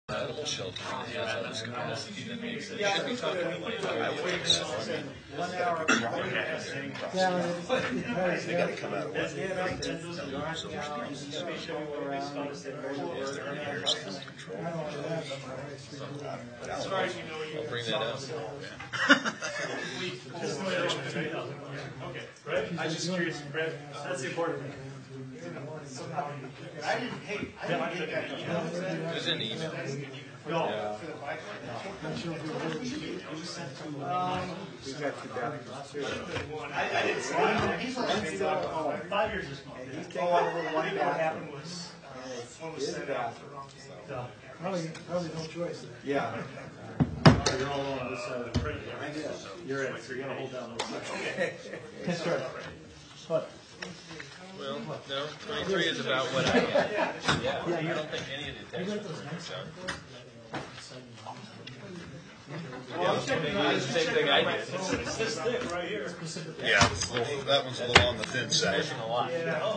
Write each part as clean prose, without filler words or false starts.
Animal shelter that he has on his capacity, then maybe they Yeah, should be talking about like 5 years. 1 hour. They gotta come out of one. I'll bring that out. Okay, Brett, I'm just curious, Brett, that's the important thing. I didn't get that email. It was in the email. No. Yeah. I didn't see it. He's only 5 years this month. what happened was, One was sent out the wrong time. Probably no choice. yeah. You're all on this side of the print. You're in, so you're gonna hold down those sides. Okay. That's right. What? Well, no, 23 is about what I get. Yeah, I don't think any of the attachments were done. Yeah, the same thing I did. It's this thick right here. Yeah, that one's a little on the thin side. A lot.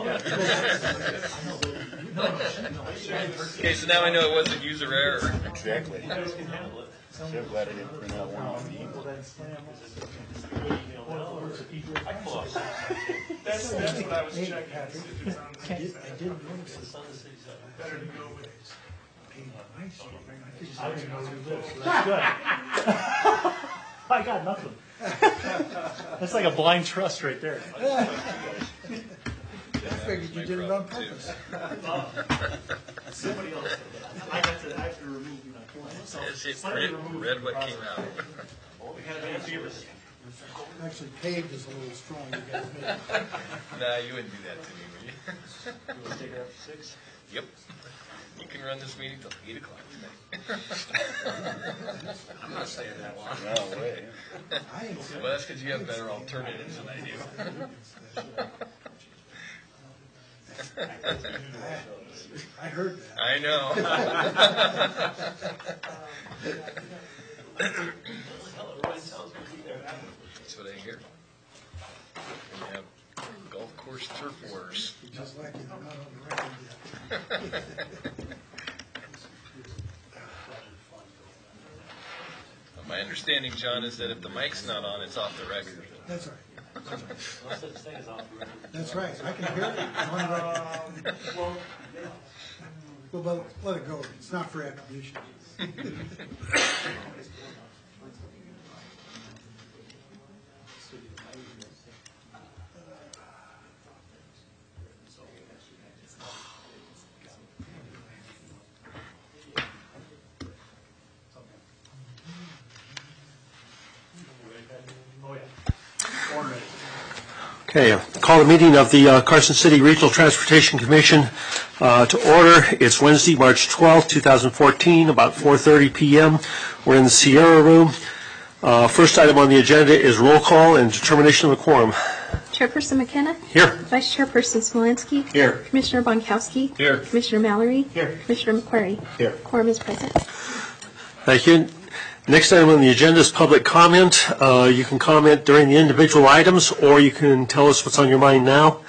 Okay, so now I know it wasn't user error. Exactly. So glad I didn't print out one off the email. That's what I was checking. I didn't notice it. Better to go with. I didn't know you lived, so that's good. I got nothing. That's like a blind trust right there. I figured you did it on purpose. Somebody else. I have to remove my phone. Read what came out. We had an fever. Actually, paved is a little strong. You guys made. Nah, you wouldn't do that to me, would you? You want to take it up to 6? Yep. You can run this meeting till 8 o'clock tonight. I'm not staying that long. No way. Well, that's because you have better alternatives than I do. I heard that. I know. That's what I hear. And you have golf course turf wars. Just like you're not on the record yet. My understanding, John, is that if the mic's not on, it's off the record. That's right. That's right. I can hear it. It's on the record. Well, let it go. It's not for attribution. Okay, call the meeting of the Carson City Regional Transportation Commission to order. It's Wednesday, March 12th, 2014, about 4:30 p.m. We're in the Sierra Room. First item on the agenda is roll call and determination of a quorum. Chairperson McKenna? Here. Vice Chairperson Smolensky? Here. Commissioner Bonkowski? Here. Commissioner Mallory? Here. Commissioner McQuarrie? Here. Quorum is present. Thank you. Next item on the agenda is public comment. You can comment during the individual items, or you can tell us what's on your mind now.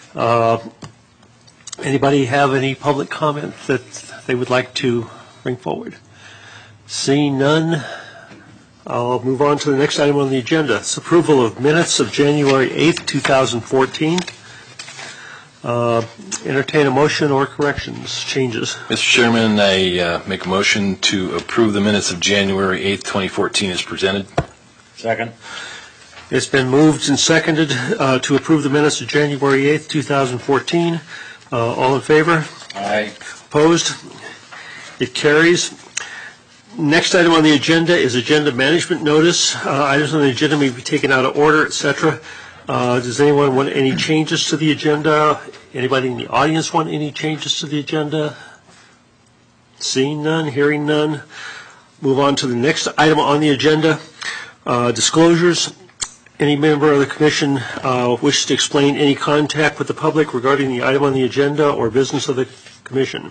Anybody have any public comment that they would like to bring forward? Seeing none, I'll move on to the next item on the agenda. It's approval of minutes of January 8th, 2014. Entertain a motion or corrections, changes. Mr. Chairman, I make a motion to approve the minutes of January 8th, 2014 as presented. Second. It's been moved and seconded to approve the minutes of January 8th, 2014. All in favor? Aye. Opposed? It carries. Next item on the agenda is agenda management notice. Items on the agenda may be taken out of order, etc. Does anyone want any changes to the agenda? Anybody in the audience want any changes to the agenda? Seeing none, hearing none. Move on to the next item on the agenda, disclosures. Any member of the commission wishes to explain any contact with the public regarding the item on the agenda or business of the commission?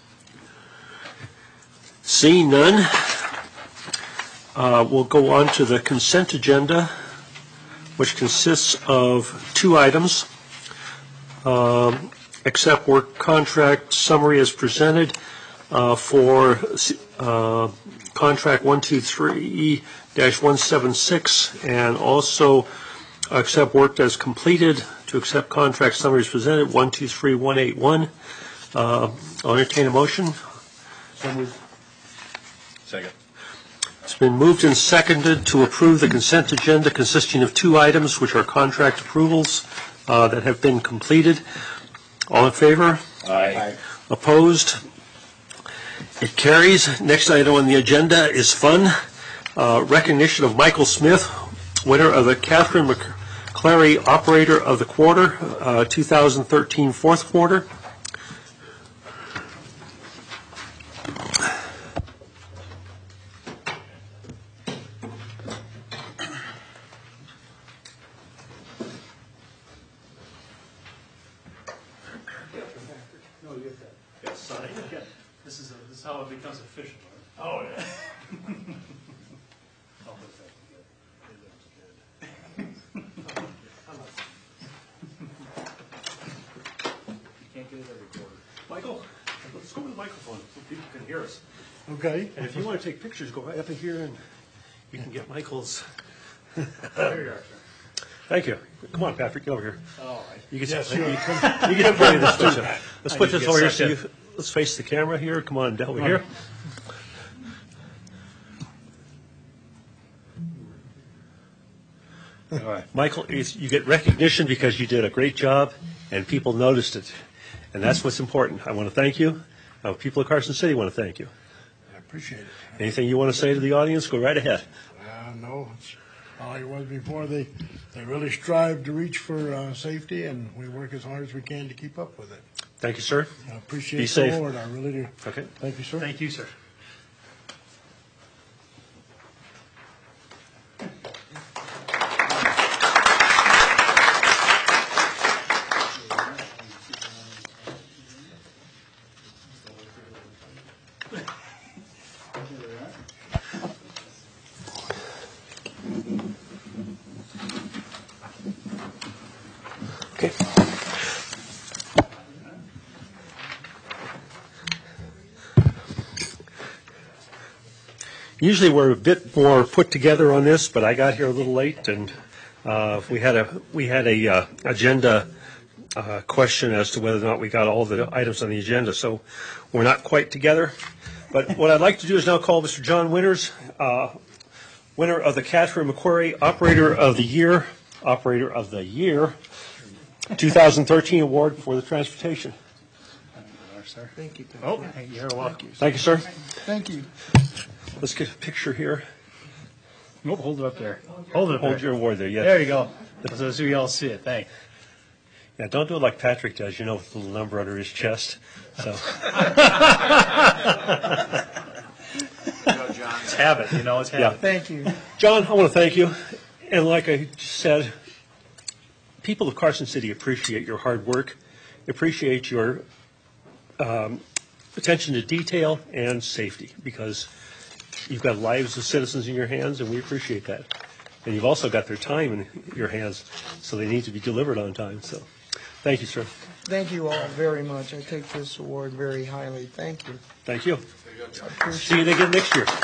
Seeing none, we'll go on to the consent agenda, which consists of 2 items. Accept work contract summary as presented. for contract 123-176, and also accept work as completed, to accept contract summaries presented 123-181. I'll entertain a motion. Second. It's been moved and seconded to approve the consent agenda consisting of 2 items, which are contract approvals that have been completed. All in favor? Aye. Opposed? It carries. Next item on the agenda is fun. Recognition of Michael Smith, winner of the Catherine McClary Operator of the Quarter, 2013 fourth quarter. This is how it becomes official. Oh, yeah. Michael, let's go with the microphone so people can hear us. Okay. And if you want to take pictures, go right up in here and you can get Michael's. There you are, sir. Thank you. Come on, Patrick, get over here. All right. You can you can put this. Let's put this over here. So Second. let's face the camera here. Come on, down over here. All right. Michael, you get recognition because you did a great job and people noticed it. And that's what's important. I want to thank you. People of Carson City want to thank you. I appreciate it. Anything you want to say to the audience, go right ahead. No, it's all it was before. They really strive to reach for safety, and we work as hard as we can to keep up with it. Thank you, sir. I appreciate Be the safe. award. I really do. Okay. Thank you, sir. Thank you, sir. Okay. Usually we're a bit more put together on this, but I got here a little late, and we had a agenda question as to whether or not we got all the items on the agenda, so we're not quite together. But what I'd like to do is now call Mr. John Winters, winner of the Catherine McClary Operator of the Year 2013 award for the transportation. Sir. Thank you. Oh, hey, you're welcome. Thank you, sir. Thank you. Let's get a picture here. Nope, hold it up there. Hold it up Hold there. your award there, yes. There you go. So we all see it. Thanks. Yeah, don't do it like Patrick does, you know, with the little number under his chest. So. It's habit, you know, it's habit. Yeah. Thank you. John, I want to thank you. And like I said, people of Carson City appreciate your hard work, appreciate your attention to detail and safety, because you've got lives of citizens in your hands, and we appreciate that. And you've also got their time in your hands, so they need to be delivered on time. So thank you, sir. Thank you all very much. I take this award very highly. Thank you. Thank you. I appreciate See you again next year.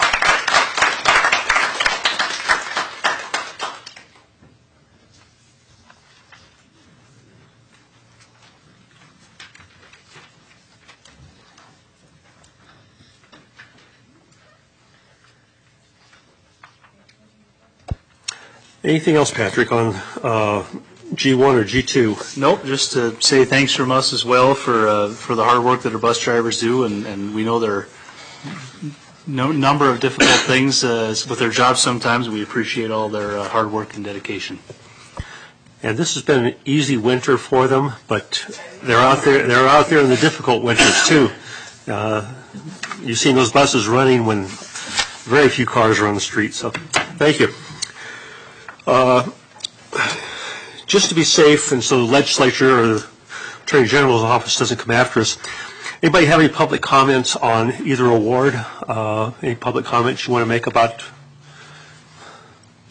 Anything else, Patrick, on G1 or G2? Nope, just to say thanks from us as well for the hard work that our bus drivers do, and we know there are no number of difficult things with their jobs sometimes. We appreciate all their hard work and dedication. And this has been an easy winter for them, but they're out there in the difficult winters too. You've seen those buses running when very few cars are on the street, so thank you. Just to be safe, and so the legislature or the Attorney General's office doesn't come after us, anybody have any public comments on either award? Any public comments you want to make about?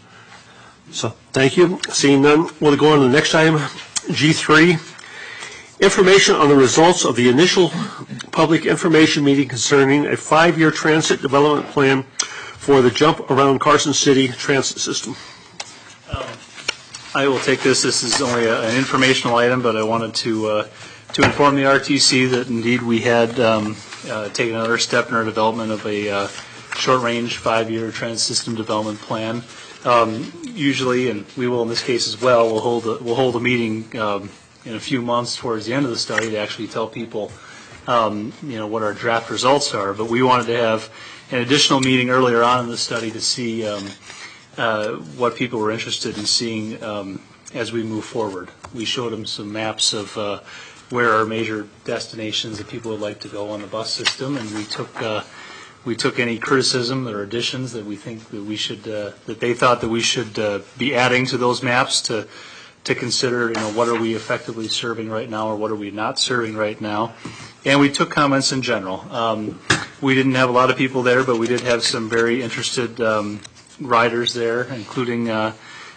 So thank you. Seeing none, we'll go on to the next item, G3. Information on the results of the initial public information meeting concerning a 5-year transit development plan for the Jump Around Carson City transit system. I will take this. This is only an informational item, but I wanted to inform the RTC that indeed we had taken another step in our development of a short-range 5-year transit system development plan. Usually, and we will in this case as well, we'll hold a meeting in a few months towards the end of the study to actually tell people, what our draft results are. But we wanted to have an additional meeting earlier on in the study to see what people were interested in seeing as we move forward. We showed them some maps of where our major destinations that people would like to go on the bus system, and we took any criticism or additions that we think that we should that they thought that we should be adding to those maps to consider, what are we effectively serving right now or what are we not serving right now. And we took comments in general. We didn't have a lot of people there, but we did have some very interested riders there, including a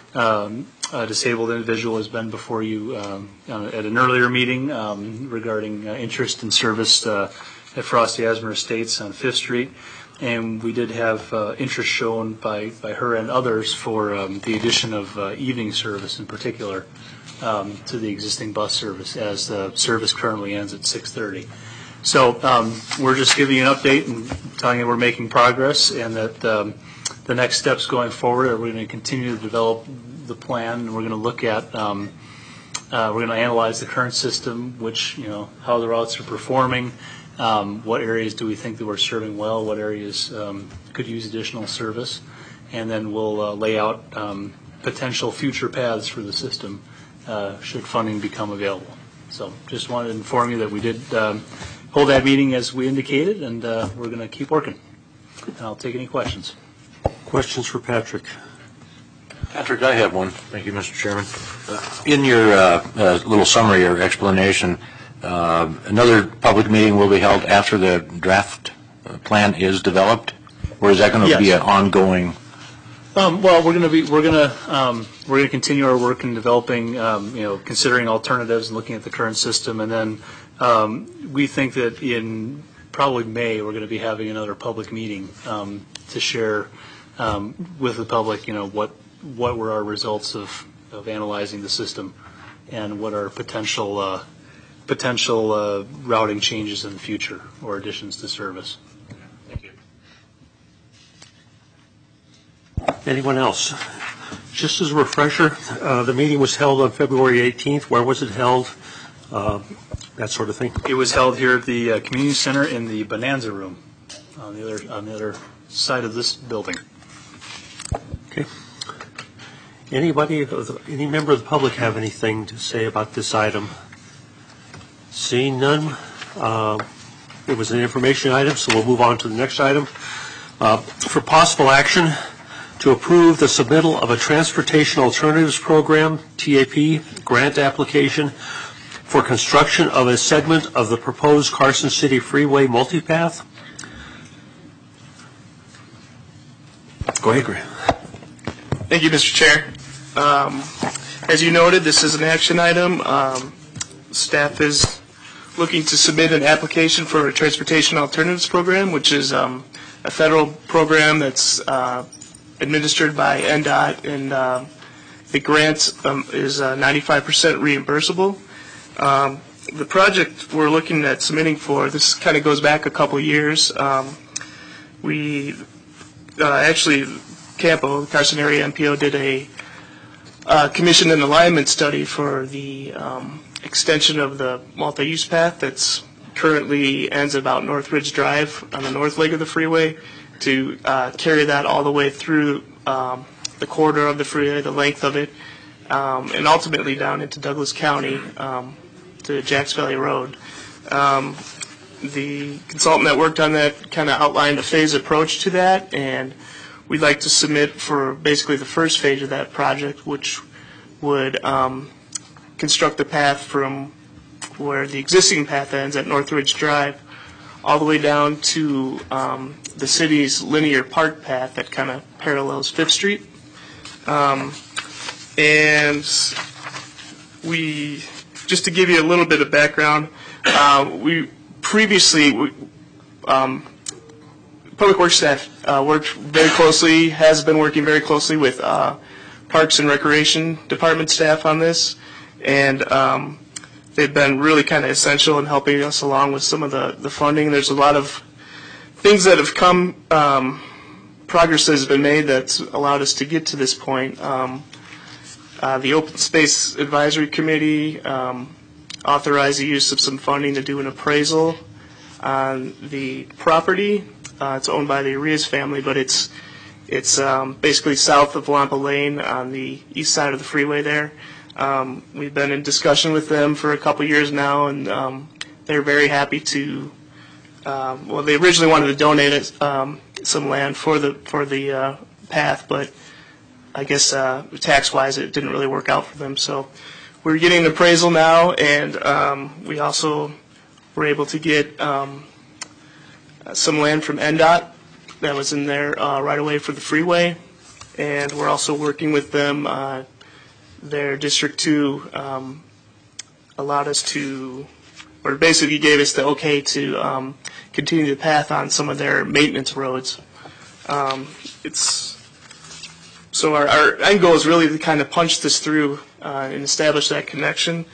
disabled individual has been before you at an earlier meeting regarding interest in service at Frosty Asmer Estates on 5th Street. And we did have interest shown by her and others for the addition of evening service in particular to the existing bus service, as the service currently ends at 6:30. So we're just giving you an update and telling you we're making progress, and that the next steps going forward are we're going to continue to develop the plan, and we're going to look at we're going to analyze the current system, which how the routes are performing. What areas do we think that we're serving well? What areas could use additional service? And then we'll lay out potential future paths for the system should funding become available. So just wanted to inform you that we did hold that meeting as we indicated, and we're going to keep working. And I'll take any questions. Questions for Patrick? Patrick, I have one. Thank you, Mr. Chairman. In your little summary or explanation, another public meeting will be held after the draft plan is developed, or is that going to be an ongoing? Well, we're going to continue our work in developing, considering alternatives and looking at the current system, and then we think that in probably May we're going to be having another public meeting to share with the public, what were our results of analyzing the system, and what are potential routing changes in the future or additions to service. Thank you. Anyone else? Just as a refresher, the meeting was held on February 18th. Where was it held? That sort of thing. It was held here at the community center in the Bonanza Room on the other side of this building. Okay. Any member of the public have anything to say about this item? Seeing none, it was an information item, so we'll move on to the next item. For possible action, to approve the submittal of a Transportation Alternatives Program, TAP, grant application for construction of a segment of the proposed Carson City Freeway multipath. Go ahead, Graham. Thank you, Mr. Chair. As you noted, this is an action item. Staff is looking to submit an application for a Transportation Alternatives Program, which is a federal program that's administered by NDOT, and the grant is 95% reimbursable. The project we're looking at submitting for, this kind of goes back a couple years. We actually, CAMPO, Carson Area MPO, did a commission and alignment study for the extension of the multi-use path that's currently ends about North Ridge Drive on the north leg of the freeway, to carry that all the way through the corridor of the freeway, the length of it, and ultimately down into Douglas County to Jacks Valley Road. The consultant that worked on that kind of outlined a phased approach to that, and we'd like to submit for basically the first phase of that project, which would construct the path from where the existing path ends at North Ridge Drive all the way down to the city's linear park path that kind of parallels 5th Street. And we just to give you a little bit of background, we previously, Public Works staff worked very closely, has been working very closely with Parks and Recreation Department staff on this, and they've been really kind of essential in helping us along with some of the funding. There's a lot of things that have come, progress that has been made that's allowed us to get to this point. The Open Space Advisory Committee authorized the use of some funding to do an appraisal on the property. It's owned by the Arias family, but it's basically south of Lampa Lane on the east side of the freeway there. We've been in discussion with them for a couple years now, and they're very happy to. Well, they originally wanted to donate some land for the path, but I guess tax-wise it didn't really work out for them. So we're getting an appraisal now, and we also were able to get some land from NDOT that was in there right away for the freeway, and we're also working with them. Their District 2 allowed us to, or basically gave us the okay to continue the path on some of their maintenance roads. So our end goal is really to kind of punch this through and establish that connection.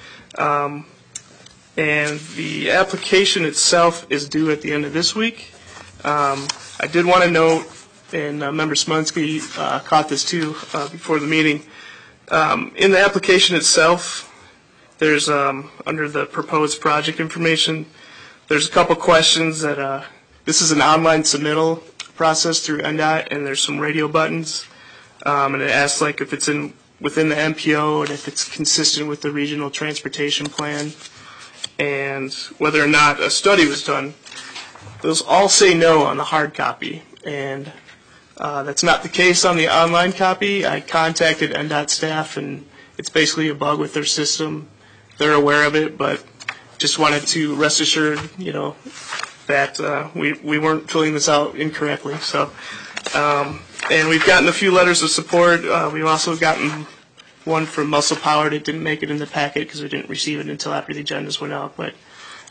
And the application itself is due at the end of this week. I did want to note, and Member Smunsky caught this too before the meeting, in the application itself, there's, under the proposed project information, there's a couple questions that, this is an online submittal process through NDOT, and there's some radio buttons, and it asks like if it's within the MPO and if it's consistent with the regional transportation plan, and whether or not a study was done. Those all say no on the hard copy, and that's not the case on the online copy. I contacted NDOT staff, and it's basically a bug with their system. They're aware of it, but just wanted to rest assured, that we weren't filling this out incorrectly. So, and we've gotten a few letters of support. We've also gotten one from Muscle Powered. It didn't make it in the packet because we didn't receive it until after the agendas went out. But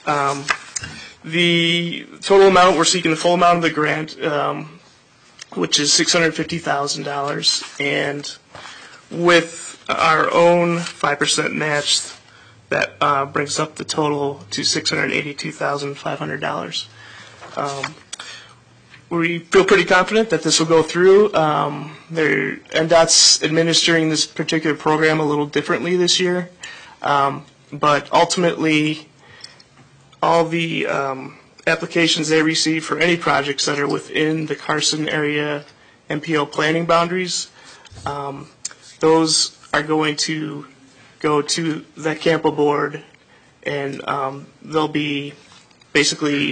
the total amount, we're seeking the full amount of the grant, which is $650,000, and with our own 5% match, that brings up the total to $682,500. We feel pretty confident that this will go through. NDOT's administering this particular program a little differently this year, but ultimately, all the applications they receive for any projects that are within the Carson area MPO planning boundaries, those are going to go to the Campo board, and they'll be basically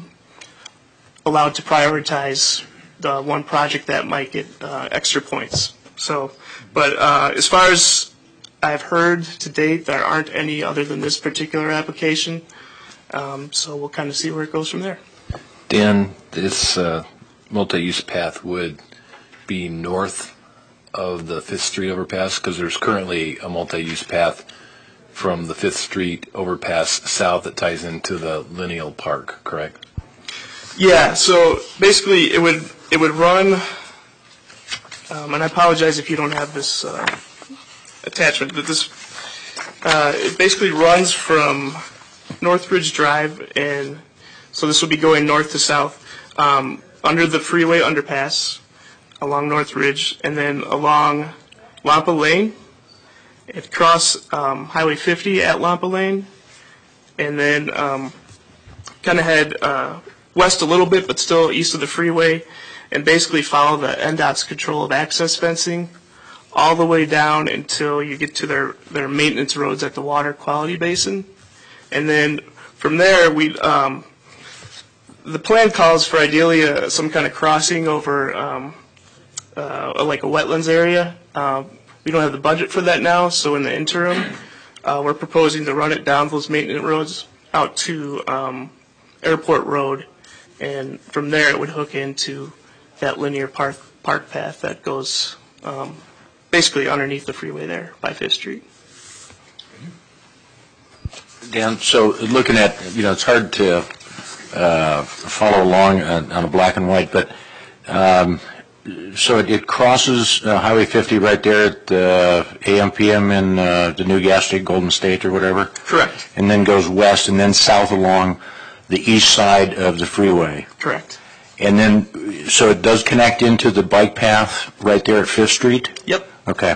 allowed to prioritize the one project that might get extra points. So, but as far as I've heard to date, there aren't any other than this particular application. So we'll kind of see where it goes from there. Dan, this multi-use path would be north of the 5th Street overpass, because there's currently a multi-use path from the 5th Street overpass south that ties into the Lineal Park, correct? Yeah, so basically it would run, and I apologize if you don't have this attachment, but this, it basically runs from Northridge Drive, and so this will be going north to south, under the freeway underpass, along Northridge, and then along Lampa Lane. It cross Highway 50 at Lampa Lane, and then kind of head west a little bit, but still east of the freeway, and basically follow the NDOT's control of access fencing all the way down until you get to their maintenance roads at the water quality basin. And then from there, the plan calls for ideally some kind of crossing over like a wetlands area. We don't have the budget for that now, so in the interim, we're proposing to run it down those maintenance roads out to Airport Road, and from there it would hook into that linear park path that goes basically underneath the freeway there by 5th Street. Dan, so looking at, it's hard to follow along on a black and white, but so it crosses Highway 50 right there at AM, PM in the new gas station, Golden State or whatever? Correct. And then goes west and then south along the east side of the freeway? Correct. And then, so it does connect into the bike path right there at 5th Street? Yep. Okay.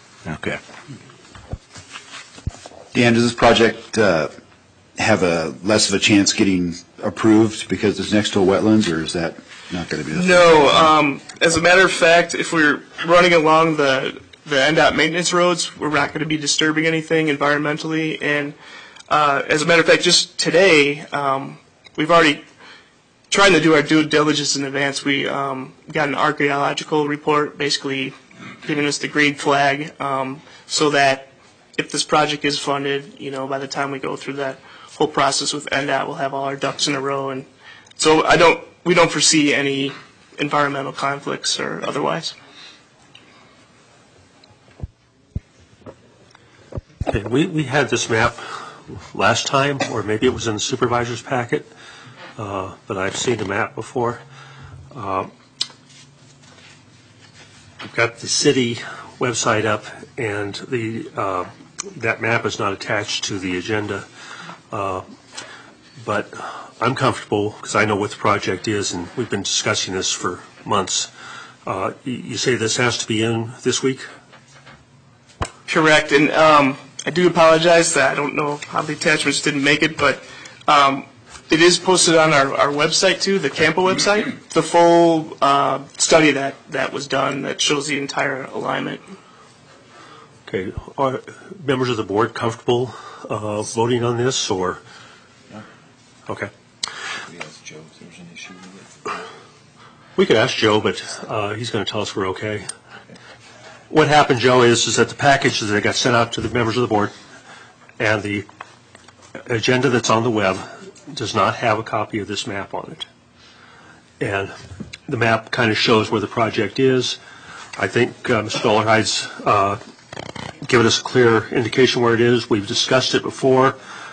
Dan, does this project have a less of a chance getting approved because it's next to a wetlands, or is that not going to be the No. As a matter of fact, if we're running along the NDOT maintenance roads, we're not going to be disturbing anything environmentally. And as a matter of fact, just today, we've already trying to do our due diligence in advance. We got an archaeological report basically giving us the green flag so that if this project is funded, by the time we go through that whole process with NDOT, we'll have all our ducks in a row. And so we don't foresee any environmental conflicts or otherwise. Okay, we had this map last time, or maybe it was in the supervisor's packet, but I've seen the map before. We've got the city website up, and that map is not attached to the agenda. But I'm comfortable because I know what the project is, and we've been discussing this for months. You say this has to be in this week? Correct. And I do apologize that I don't know how the attachments didn't make it, but it is posted on our website too, the Campo website, the full study that was done that shows the entire alignment. Okay. Are members of the board comfortable voting on this, or? No. Okay. We asked Joe if there's an issue with it. We could ask Joe, but he's going to tell us we're okay. What happened, Joe, is that the package that got sent out to the members of the board and the agenda that's on the web does not have a copy of this map on it. And the map kind of shows where the project is. I think Mr. Dollarhide's given us a clear indication where it is. We've discussed it before.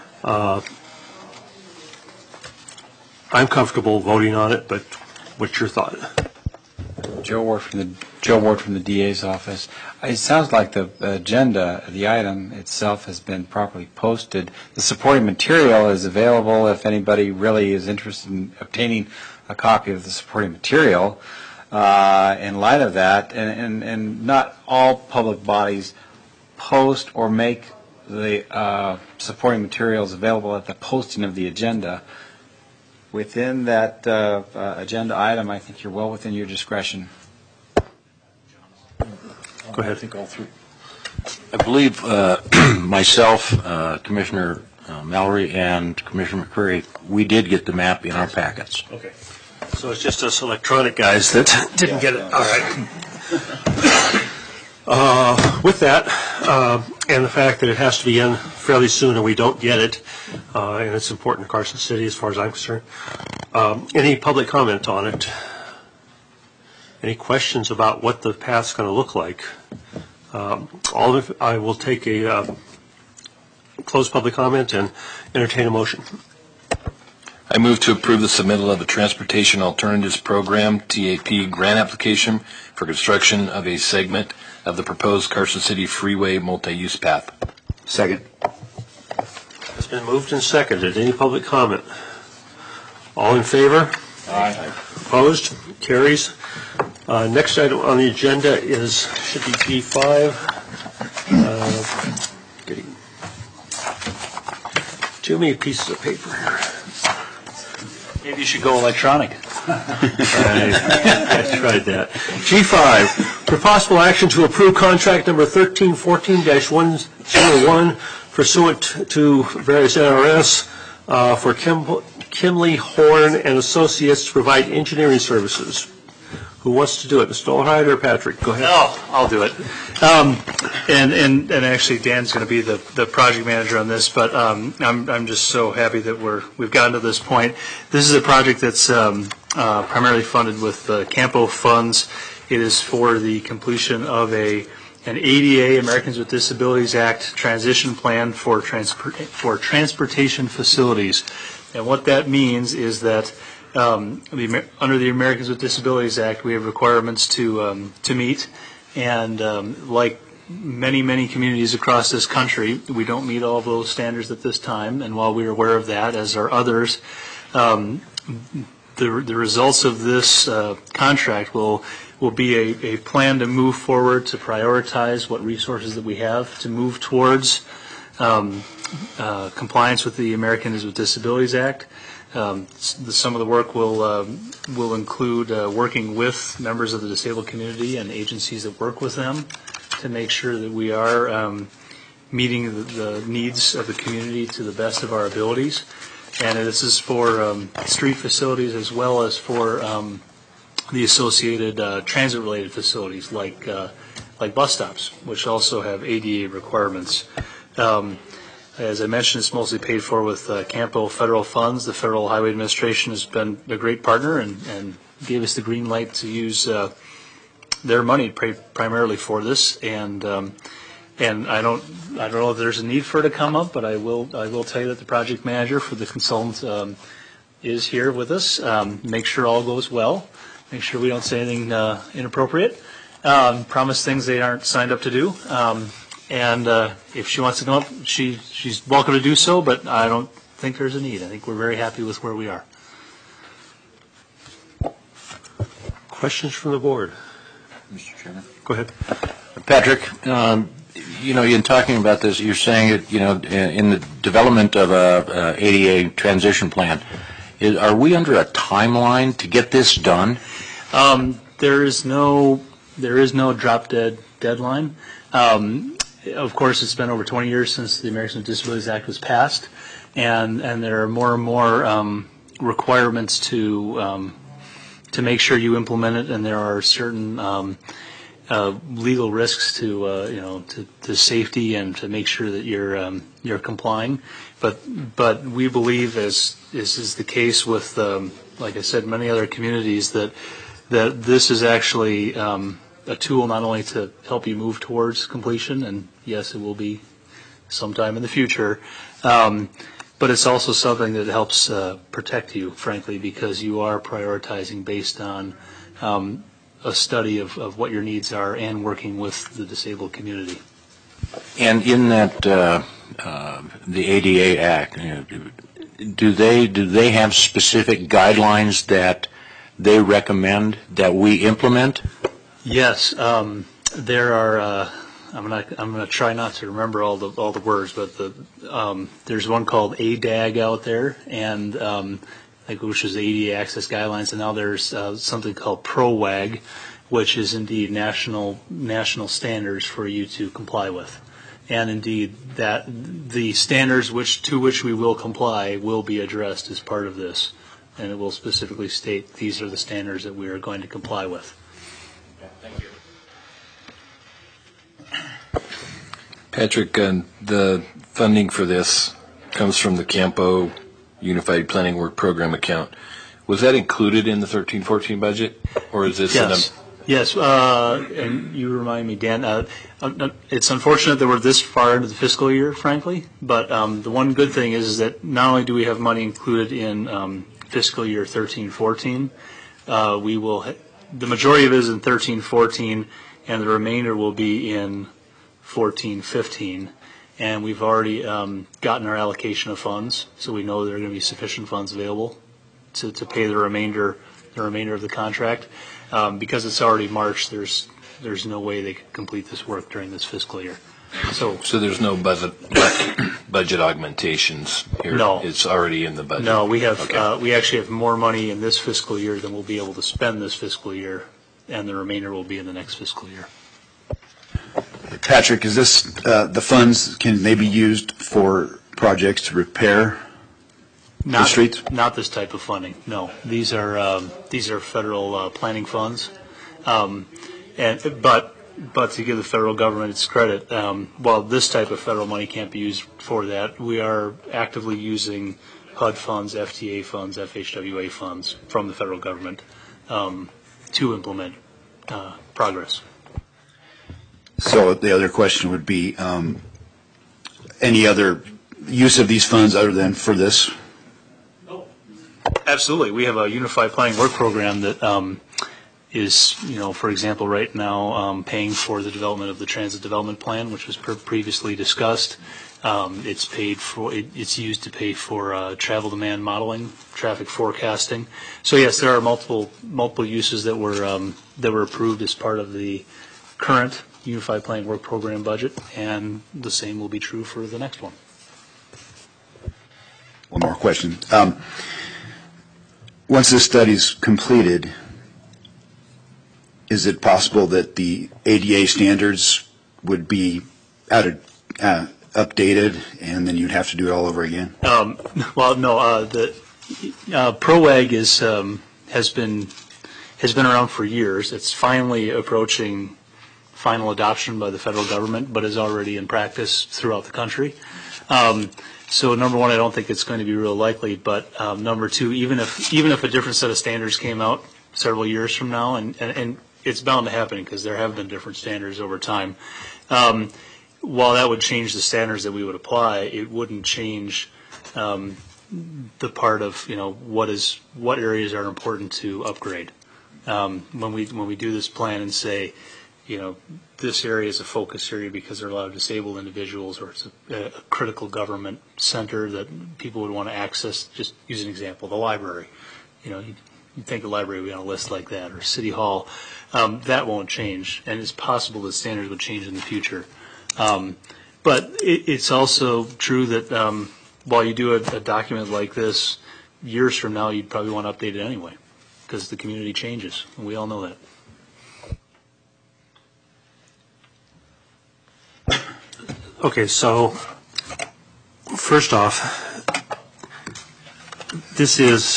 I'm comfortable voting on it, but what's your thought? Joe Ward from the DA's office. It sounds like the agenda, the item itself, has been properly posted. The supporting material is available if anybody really is interested in obtaining a copy of the supporting material. In light of that, and not all public bodies post or make the supporting materials available at the posting of the agenda. Within that agenda item, I think you're well within your discretion. Go ahead. I think all three. I believe myself, Commissioner Mallory, and Commissioner McCreary, we did get the map in our packets. Okay. So it's just us electronic guys that didn't get it. All right. With that, and the fact that it has to be in fairly soon and we don't get it, and it's important to Carson City as far as I'm concerned, any public comment on it? Any questions about what the path's going to look like? I will take a closed public comment and entertain a motion. I move to approve the submittal of the Transportation Alternatives Program, TAP, grant application for construction of a segment of the proposed Carson City Freeway multi-use path. Second. It's been moved and seconded. Any public comment? All in favor? Aye. Opposed? Carries. Next item on the agenda should be G5. Getting too many pieces of paper here. Maybe you should go electronic. I tried that. G5, for possible action to approve contract number 1314-101 pursuant to various NRS for Kimley Horn and Associates to provide engineering services. Who wants to do it, Mr. Dollarhide or Patrick? Go ahead. Oh, I'll do it. And actually, Dan's going to be the project manager on this, but I'm just so happy that we've gotten to this point. This is a project that's primarily funded with Campo funds. It is for the completion of a an ADA, Americans with Disabilities Act, transition plan for transportation facilities. And what that means is that under the Americans with Disabilities Act, we have requirements to meet, and like many communities across this country, we don't meet all of those standards at this time. And while we're aware of that, as are others, the results of this contract will be a plan to move forward, to prioritize what resources that we have to move towards compliance with the Americans with Disabilities Act. Some of the work will include working with members of the disabled community and agencies that work with them to make sure that we are meeting the needs of the community to the best of our abilities. And this is for street facilities as well as for the associated transit-related facilities like bus stops, which also have ADA requirements. As I mentioned, it's mostly paid for with Campo federal funds. The Federal Highway Administration has been a great partner and gave us the green light to use their money primarily for this. And I don't know if there's a need for it to come up, but I will tell you that the project manager for the consultant is here with us. Make sure all goes well. Make sure we don't say anything inappropriate. Promise things they aren't signed up to do. And if she wants to come up, she's welcome to do so, but I don't think there's a need. I think we're very happy with where we are. Questions from the board? Mr. Chairman. Go ahead. Patrick, in talking about this, you're saying that, in the development of a ADA transition plan, are we under a timeline to get this done? There is no drop-dead deadline. Of course, it's been over 20 years since the Americans with Disabilities Act was passed, and there are more and more requirements to make sure you implement it, and there are certain legal risks to safety and to make sure that you're complying. But we believe, as is the case with, like I said, many other communities, that this is actually a tool not only to help you move towards completion, and yes, it will be sometime in the future, but it's also something that helps protect you, frankly, because you are prioritizing based on a study of what your needs are and working with the disabled community. And in that, the ADA Act, do they have specific guidelines that they recommend that we implement? Yes, there are. I'm going to try not to remember all the words, but there's one called ADAG out there, and which is ADA Access Guidelines, and now there's something called ProWAG, which is indeed national standards for you to comply with, and indeed that the standards to which we will comply will be addressed as part of this, and it will specifically state these are the standards that we are going to comply with. Thank you. Patrick, the funding for this comes from the Campo Unified Planning Work Program account. Was that included in the 13-14 budget, or is this? Yes. And you remind me, Dan. It's unfortunate that we're this far into the fiscal year, frankly. But the one good thing is that not only do we have money included in fiscal year 13-14, we will. The majority of it is in 13-14, and the remainder will be in 14-15. And we've already gotten our allocation of funds, so we know there are going to be sufficient funds available to pay the remainder of the contract. Because it's already March, there's no way they could complete this work during this fiscal year. So there's no budget augmentations here? No. It's already in the budget? No, we have. Okay. We actually have more money in this fiscal year than we'll be able to spend this fiscal year, and the remainder will be in the next fiscal year. Patrick, is this the funds can they be used for projects to repair the streets? Not this type of funding. No, these are federal planning funds, but to give the federal government its credit, while this type of federal money can't be used for that, we are actively using HUD funds, FTA funds, FHWA funds from the federal government to implement progress. So the other question would be, any other use of these funds other than for this? Absolutely. We have a unified planning work program that is, for example, right now paying for the development of the transit development plan, which was previously discussed. It's paid for. It's used to pay for travel demand modeling, traffic forecasting. So yes, there are multiple uses that were approved as part of the current unified planning work program budget, and the same will be true for the next one. One more question. Once this study's completed, is it possible that the ADA standards would be updated, and then you'd have to do it all over again? Well, no. The PROAG has been around for years. It's finally approaching final adoption by the federal government, but is already in practice throughout the country. So number one, I don't think it's going to be real likely. But number two, even if a different set of standards came out several years from now, and it's bound to happen because there have been different standards over time. While that would change the standards that we would apply, it wouldn't change the part of what areas are important to upgrade. When we do this plan and say, this area is a focus area because there are a lot of disabled individuals, or it's a critical government center that people would want to access. Just use an example, the library. You'd think the library would be on a list like that, or City Hall. That won't change, and it's possible that standards would change in the future. But it's also true that while you do a document like this, years from now you'd probably want to update it anyway, because the community changes, and we all know that. Okay, so first off, this is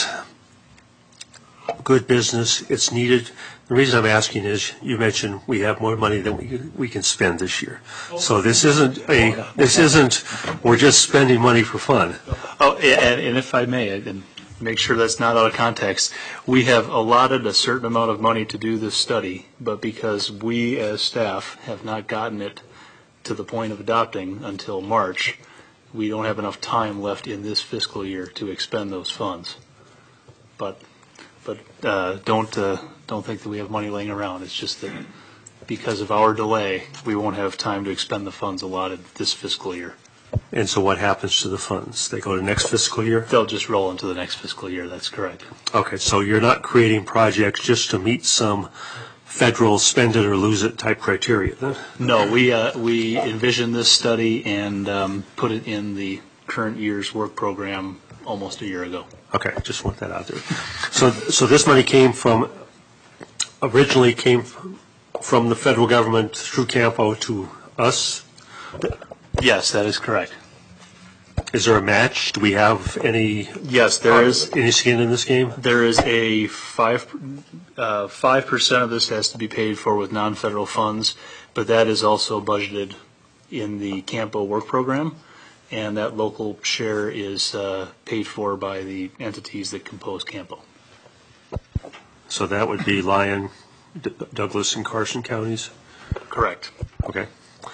good business. It's needed. The reason I'm asking is you mentioned we have more money than we can spend this year. So this isn't we're just spending money for fun. Oh, and if I may, and make sure that's not out of context, we have allotted a certain amount of money to do this study, but because we as staff have not gotten it to the point of adopting until March, we don't have enough time left in this fiscal year to expend those funds. But don't think that we have money laying around. It's just that because of our delay, we won't have time to expend the funds allotted this fiscal year. And so what happens to the funds? They go to next fiscal year? They'll just roll into the next fiscal year. That's correct. Okay, so you're not creating projects just to meet some federal spend it or lose it type criteria, then? No, we envisioned this study and put it in the current year's work program almost a year ago. Okay, just want that out there. So this money originally came from the federal government through Campo to us? Yes, that is correct. Is there a match? Do we have any? Yes, there is. Any skin in this game? There is a 5% of this has to be paid for with non-federal funds, but that is also budgeted in the Campo work program, and that local share is paid for by the entities that compose Campo. So that would be Lyon, Douglas, and Carson counties? Correct. Okay.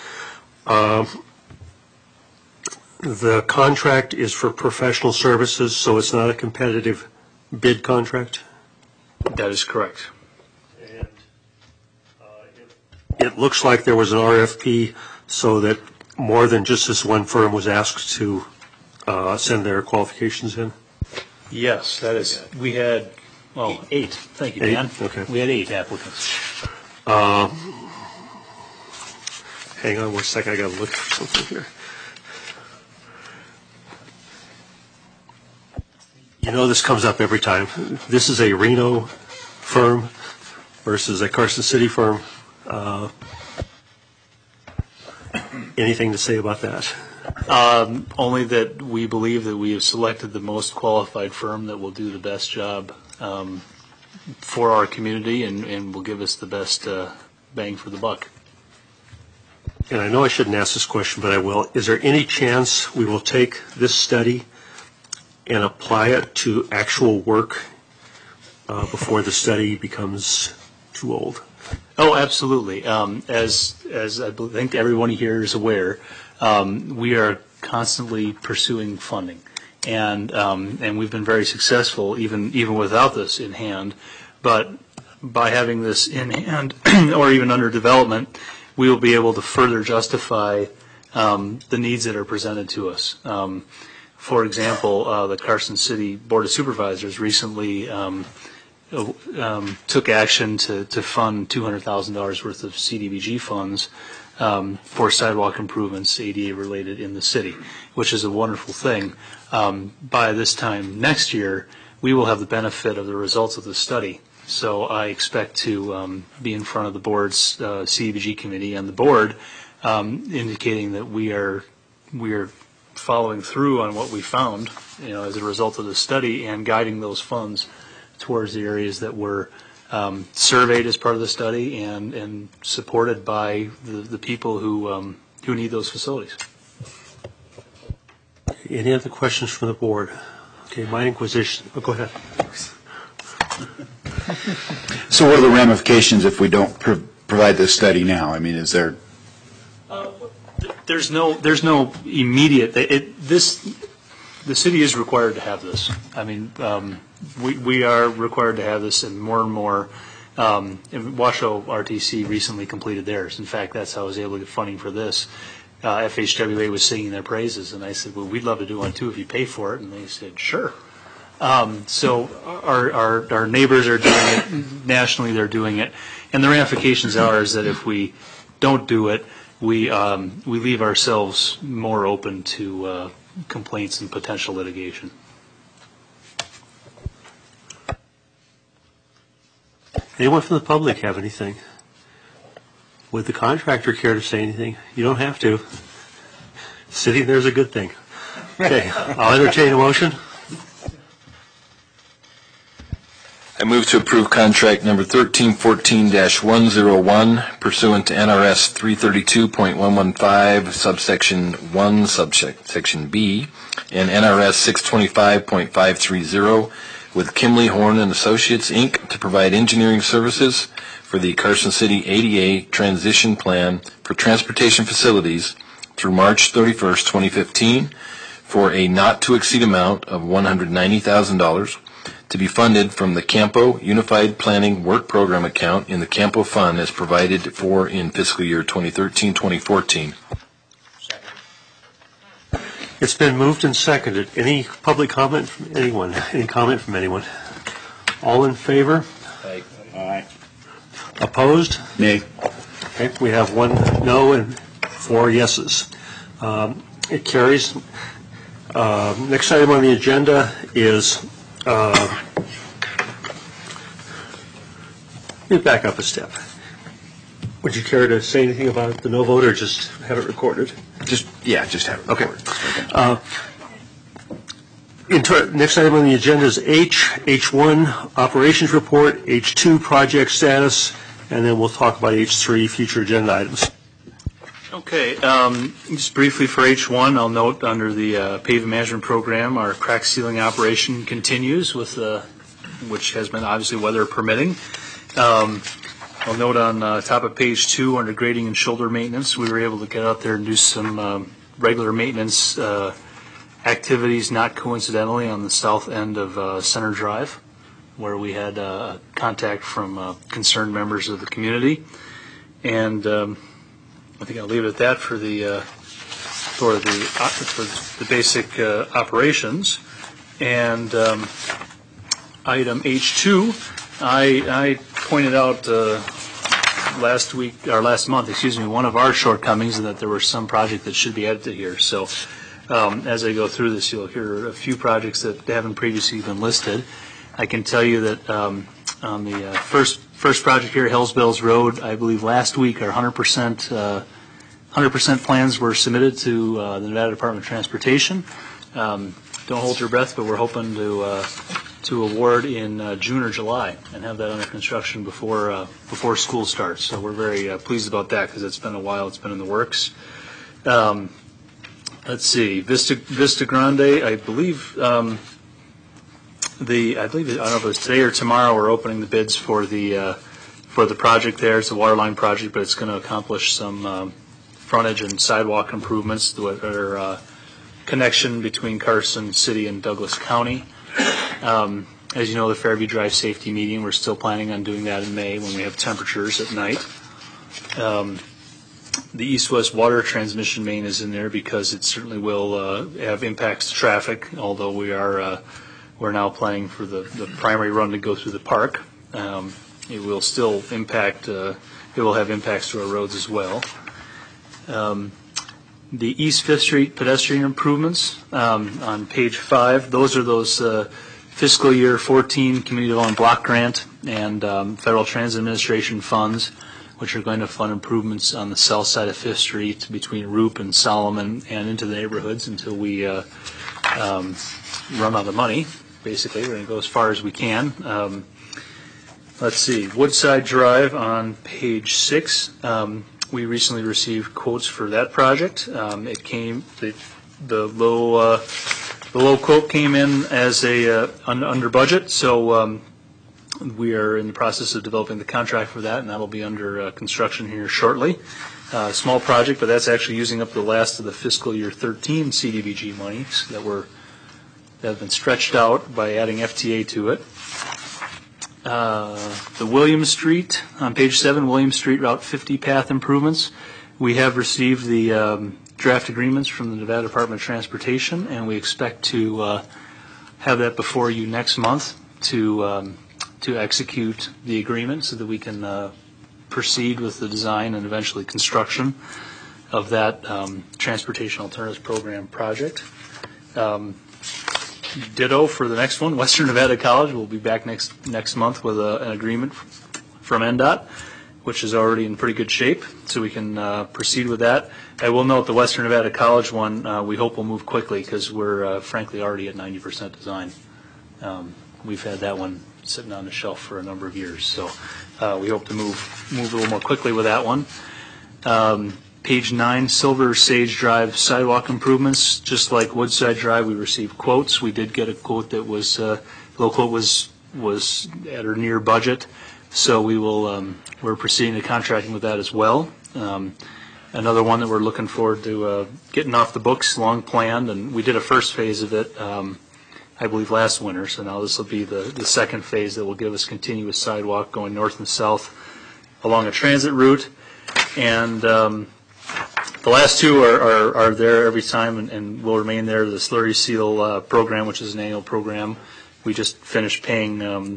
The contract is for professional services, so it's not a competitive bid contract? That is correct. And it looks like there was an RFP so that more than just this one firm was asked to send their qualifications in? Yes, that is. We had, 8. Thank you, Dan. 8? Okay. We had 8 applicants. Hang on one second. I got to look for something here. This comes up every time. This is a Reno firm versus a Carson City firm. Anything to say about that? Only that we believe that we have selected the most qualified firm that will do the best job for our community and will give us the best bang for the buck. And I know I shouldn't ask this question, but I will. Is there any chance we will take this study and apply it to actual work before the study becomes too old? Oh, absolutely. As I think everyone here is aware, we are constantly pursuing funding, and we've been very successful even without this in hand. But by having this in hand, or even under development, we will be able to further justify the needs that are presented to us. For example, the Carson City Board of Supervisors recently took action to fund $200,000 worth of CDBG funds for sidewalk improvements, ADA related, in the city, which is a wonderful thing. By this time next year, we will have the benefit of the results of the study. So I expect to be in front of the board's CDBG committee and the board, indicating that we are following through on what we found, as a result of the study, and guiding those funds towards the areas that were surveyed as part of the study and supported by the people who need those facilities. Any other questions from the board? Okay, my inquisition. Oh, go ahead. So what are the ramifications if we don't provide this study now? I mean, is there? There's no immediate. The city is required to have this. I mean, we are required to have this, and more. Washoe RTC recently completed theirs. In fact, that's how I was able to get funding for this. FHWA was singing their praises, and I said, well, we'd love to do one too if you pay for it. And they said, sure. So our neighbors are doing it. Nationally, they're doing it. And the ramifications is that if we don't do it, we leave ourselves more open to complaints and potential litigation. Anyone from the public have anything? Would the contractor care to say anything? You don't have to. Sitting there is a good thing. Okay, I'll entertain a motion. I move to approve contract number 1314-101 pursuant to NRS 332.115 subsection 1 subsection B and NRS 625.530 with Kimley Horn and Associates, Inc. to provide engineering services for the Carson City ADA Transition Plan for Transportation Facilities through March 31st, 2015 for a not-to-exceed amount of $190,000 to be funded from the Campo Unified Planning Work Program account in the Campo Fund as provided for in fiscal year 2013-2014. It's been moved and seconded. Any public comment from anyone? Any comment from anyone? All in favor? Aye. Aye. Opposed? Nay. Okay, we have 1 no and 4 yeses. It carries. Next item on the agenda is let me back up a step. Would you care to say anything about the no vote or just have it recorded? Just have it recorded. Okay. Next item on the agenda is H1, operations report, H2, project status, and then we'll talk about H3, future agenda items. Okay, just briefly for H1, I'll note under the pavement management program, our crack sealing operation continues with which has been obviously weather permitting. I'll note on top of page 2 under grading and shoulder maintenance, we were able to get out there and do some regular maintenance activities, not coincidentally, on the south end of Center Drive, where we had contact from concerned members of the community. And I think I'll leave it at that for the basic operations. And item H2, I pointed out last month, one of our shortcomings, and that there were some projects that should be added to here. So as I go through this, you'll hear a few projects that haven't previously been listed. I can tell you that on the first project here, Hells Bells Road, I believe last week our 100% plans were submitted to the Nevada Department of Transportation. Don't hold your breath, but we're hoping to award in June or July and have that under construction before school starts. So we're very pleased about that because it's been a while. It's been in the works. Let's see, Vista Grande. I believe I don't know if it was today or tomorrow. We're opening the bids for the for the project there. It's a water line project, but it's going to accomplish some frontage and sidewalk improvements that are connection between Carson City and Douglas County. As you know, the Fairview Drive safety meeting, we're still planning on doing that in May when we have temperatures at night. The east-west water transmission main is in there because it certainly will have impacts to traffic, although we're now planning for the primary run to go through the park. It will still impact, it will have impacts to our roads as well. The East 5th Street pedestrian improvements on page 5, those are those fiscal year 14 Community Development Block Grant and Federal Transit Administration funds, which are going to fund improvements on the south side of 5th Street between Roop and Solomon and into the neighborhoods until we run out of money. Basically, we're going to go as far as we can. Let's see, Woodside Drive on page 6. We recently received quotes for that project. It came, the low quote came in as under budget, so we are in the process of developing the contract for that, and that'll be under construction here shortly. Small project, but that's actually using up the last of the fiscal year 13 CDBG monies that have been stretched out by adding FTA to it. The Williams Street, on page 7, Williams Street Route 50 path improvements. We have received the draft agreements from the Nevada Department of Transportation, and we expect to have that before you next month to execute the agreement so that we can proceed with the design and eventually construction of that Transportation Alternatives Program project. Ditto for the next one. Western Nevada College will be back next month with an agreement from NDOT, which is already in pretty good shape, so we can proceed with that. I will note the Western Nevada College one, we hope will move quickly because we're frankly already at 90% design. We've had that one sitting on the shelf for a number of years, so we hope to move a little more quickly with that one. Page 9, Silver Sage Drive sidewalk improvements. Just like Woodside Drive, we received quotes. We did get a quote that was, low quote was at or near budget. So we're proceeding to contracting with that as well. Another one that we're looking forward to getting off the books, long planned, and we did a first phase of it, I believe last winter. So now this will be the second phase that will give us continuous sidewalk going north and south along a transit route. And the last two are there every time and will remain there. The Slurry Seal program, which is an annual program, we just finished paying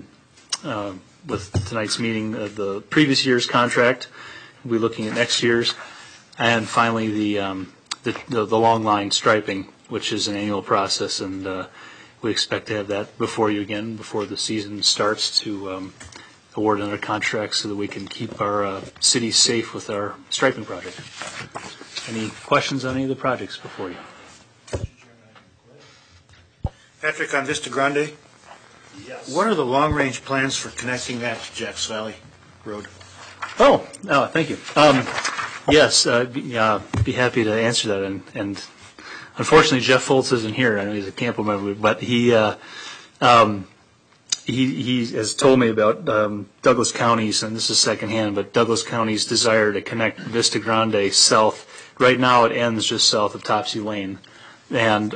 with tonight's meeting the previous year's contract. We'll be looking at next year's. And finally, the long line striping, which is an annual process, and we expect to have that before you again, before the season starts, to award another contract so that we can keep our city safe with our striping project. Any questions on any of the projects before you? Patrick, on Vista Grande? Yes. What are the long-range plans for connecting that to Jacks Valley Road? Oh, thank you. Yes, be happy to answer that. And unfortunately, Jeff Foltz isn't here. I know he's a Campo member, but he has told me about Douglas County's, and this is secondhand, but Douglas County's desire to connect Vista Grande south. Right now, it ends just south of Topsy Lane, and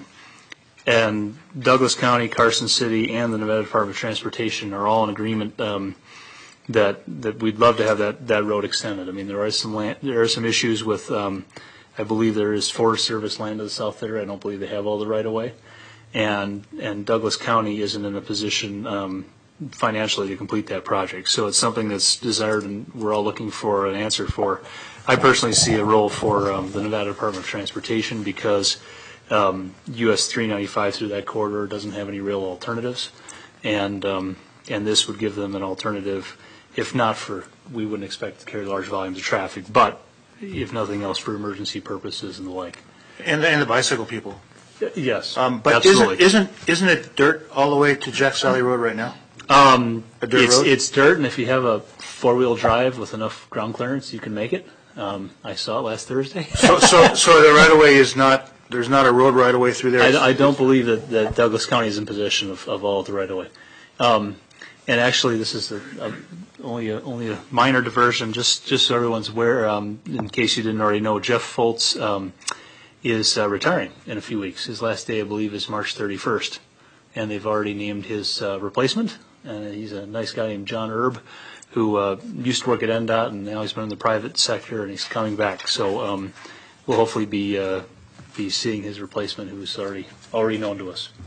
Douglas County, Carson City, and the Nevada Department of Transportation are all in agreement that we'd love to have that road extended. I mean, there are some issues with. I believe there is Forest Service land to the south there. I don't believe they have all the right of way. And Douglas County isn't in a position financially to complete that project. So it's something that's desired, and we're all looking for an answer for. I personally see a role for the Nevada Department of Transportation because US 395 through that corridor doesn't have any real alternatives, and this would give them an alternative. If not for, we wouldn't expect to carry large volumes of traffic, but if nothing else, for emergency purposes and the like. And the bicycle people. Yes, but absolutely. Isn't it dirt all the way to Jacks Valley Road right now? A dirt road? It's dirt, and if you have a four-wheel drive with enough ground clearance, you can make it. I saw it last Thursday. So the right of way is not. There's not a road right of way through there. I don't believe that Douglas County is in possession of all of the right of way. And actually, this is only a minor diversion, just so everyone's aware, in case you didn't already know, Jeff Foltz is retiring in a few weeks. His last day, I believe, is March 31st. And they've already named his replacement. He's a nice guy named John Erb, who used to work at NDOT, and now he's been in the private sector, and he's coming back. So we'll hopefully be seeing his replacement, who's already known to us.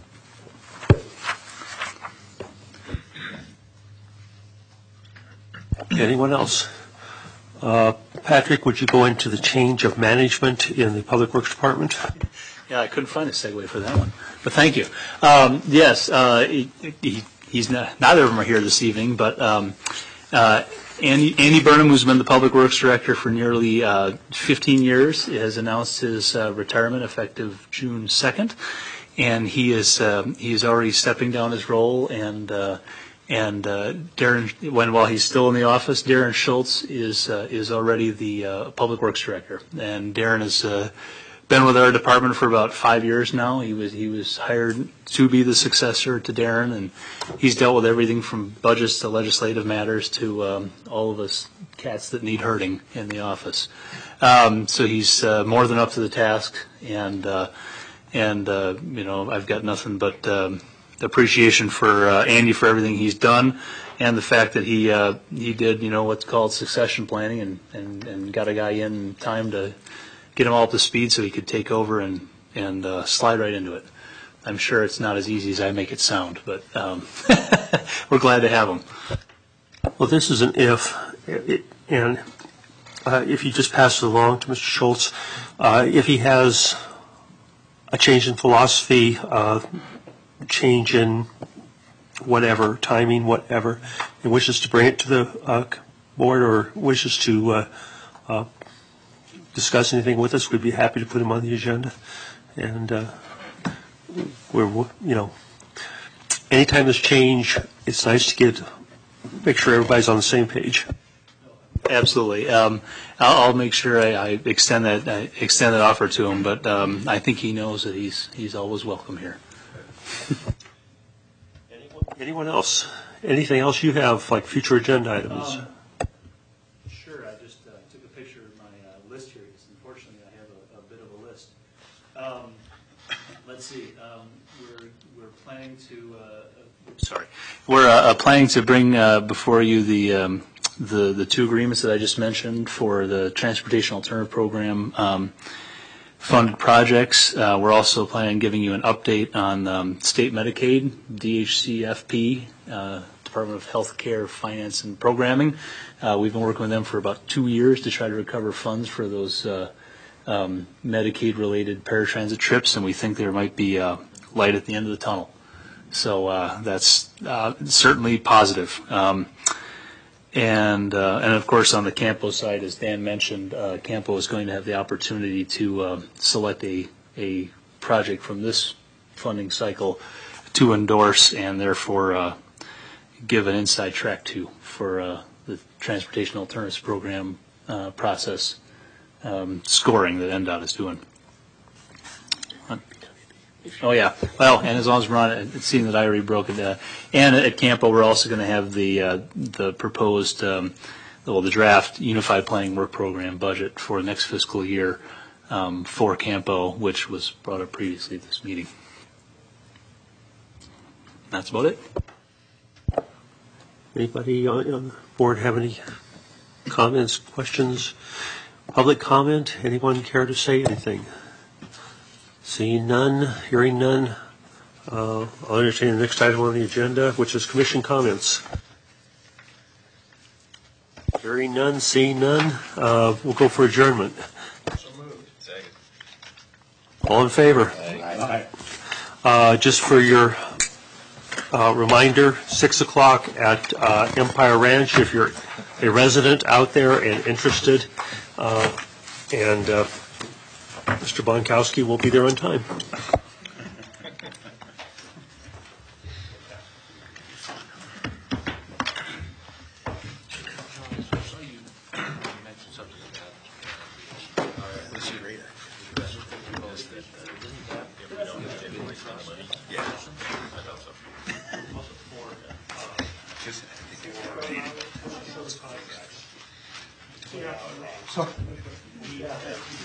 Anyone else? Patrick, would you go into the change of management in the Public Works Department? Yeah, I couldn't find a segue for that one, but thank you. Yes, he's neither of them are here this evening, but Andy Burnham, who's been the Public Works Director for nearly 15 years, has announced his retirement effective June 2nd, and he is already stepping down his role. And Darren, while he's still in the office, Darren Schultz is already the Public Works Director, and Darren has been with our department for about 5 years now. He was hired to be the successor to Darren, and he's dealt with everything from budgets to legislative matters to all of us cats that need herding in the office. So he's more than up to the task, and I've got nothing but appreciation for Andy for everything he's done, and the fact that he did what's called succession planning and got a guy in time to get him all up to speed so he could take over and slide right into it. I'm sure it's not as easy as I make it sound, but we're glad to have him. Well, this is an if, and if you just pass it along to Mr. Schultz, if he has a change in philosophy, change in whatever, timing, whatever, and wishes to bring it to the board or wishes to discuss anything with us, we'd be happy to put him on the agenda. And anytime there's change, it's nice to make sure everybody's on the same page. Absolutely. I'll make sure I extend that offer to him, but I think he knows that he's always welcome here. Anyone else? Anything else you have, like future agenda items? Sure. I just took a picture of my list here because unfortunately I have a bit of a list. Let's see. We're planning to. We're planning to bring before you the two agreements that I just mentioned for the Transportation Alternative Program funded projects. We're also planning on giving you an update on state Medicaid, DHCFP, Department of Healthcare Finance and Programming. We've been working with them for about 2 years to try to recover funds for those Medicaid-related paratransit trips, and we think there might be light at the end of the tunnel. So that's certainly positive. And of course, on the Campo side, as Dan mentioned, Campo is going to have the opportunity to select a project from this funding cycle to endorse and therefore give an inside track to for the Transportation Alternatives Program process scoring that NDOT is doing. Oh, yeah. Well, and as long as we're on it, seeing that I already broke it. And at Campo, we're also going to have the proposed, the draft Unified Planning Work Program budget for next fiscal year for Campo, which was brought up previously at this meeting. That's about it. Anybody on the board have any comments, questions, public comment? Anyone care to say anything? Seeing none, hearing none, I'll entertain the next item on the agenda, which is commission comments. Hearing none, seeing none, we'll go for adjournment. So moved. Second. All in favor? Aye. Just for your reminder, 6 o'clock at Empire Ranch, if you're a resident out there and interested, and Mr. Bonkowski will be there on time. So,